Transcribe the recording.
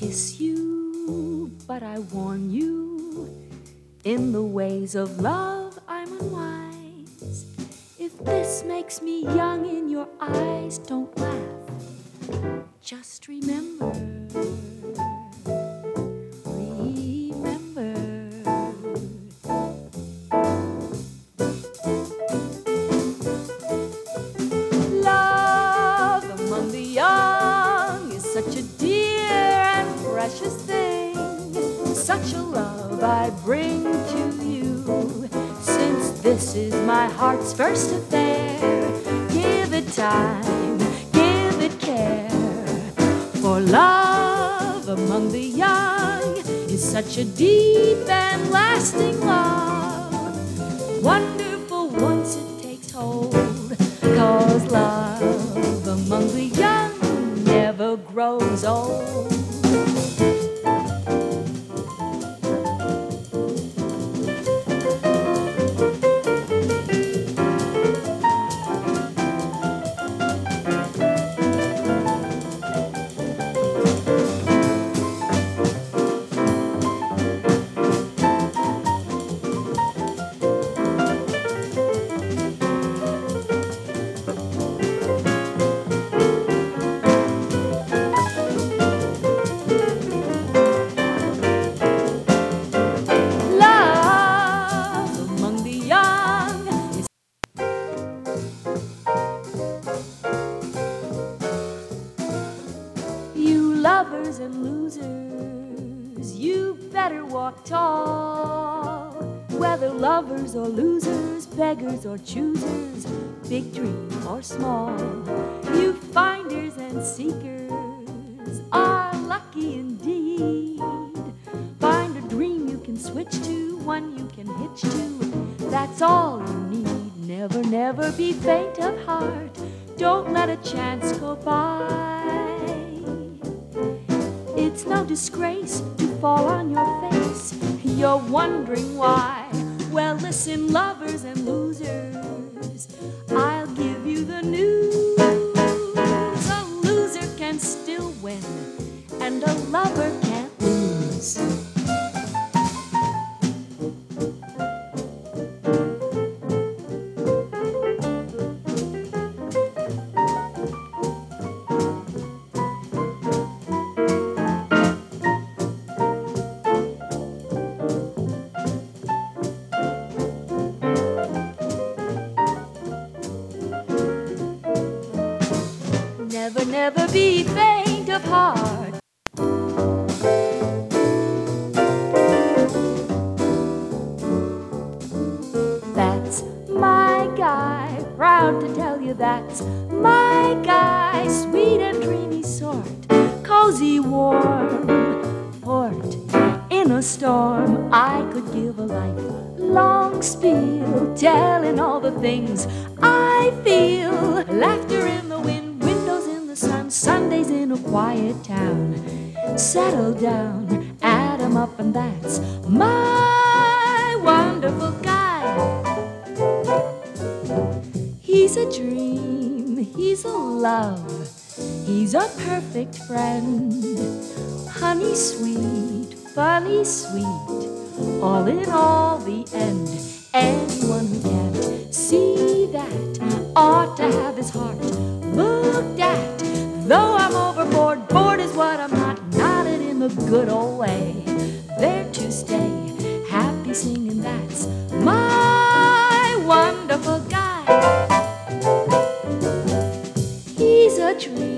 kiss you, but I warn you, in the ways of love I'm unwise. If this makes me young in your eyes, don't laugh. Just remember, remember. Love among the young is such a dear and precious thing. Such a love I bring to you, since this is my heart's first affair. Give it time, give it care, for love among the young is such a deep and lasting love. Wonderful once it takes hold, 'cause love among the young never grows old. Lovers and losers, you better walk tall. Whether lovers or losers, beggars or choosers, big dream or small, you finders and seekers are lucky indeed. Find a dream you can switch to, one you can hitch to, that's all you need. Never, never be faint of heart, don't let a chance go by. It's no disgrace to fall on your face. You're wondering why. Well, listen, lovers and losers, I'll give you the news. A loser can still win, and a lover can't lose. Never, never be faint of heart. That's my guy, proud to tell you that's my guy. Sweet and dreamy sort, cozy, warm port. In a storm, I could give a lifelong spiel, telling all the things I feel. Laughter in the wind, Sundays in a quiet town. Settle down, add 'em up, and that's my wonderful guy. He's a dream, he's a love, he's a perfect friend. Honey sweet, funny sweet, all in all the end. Anyone who can't see that ought to have his heart looked at. Though I'm overboard, bored is what I'm not it in the good old way. There to stay, happy singing, that's my wonderful guy. He's a dream,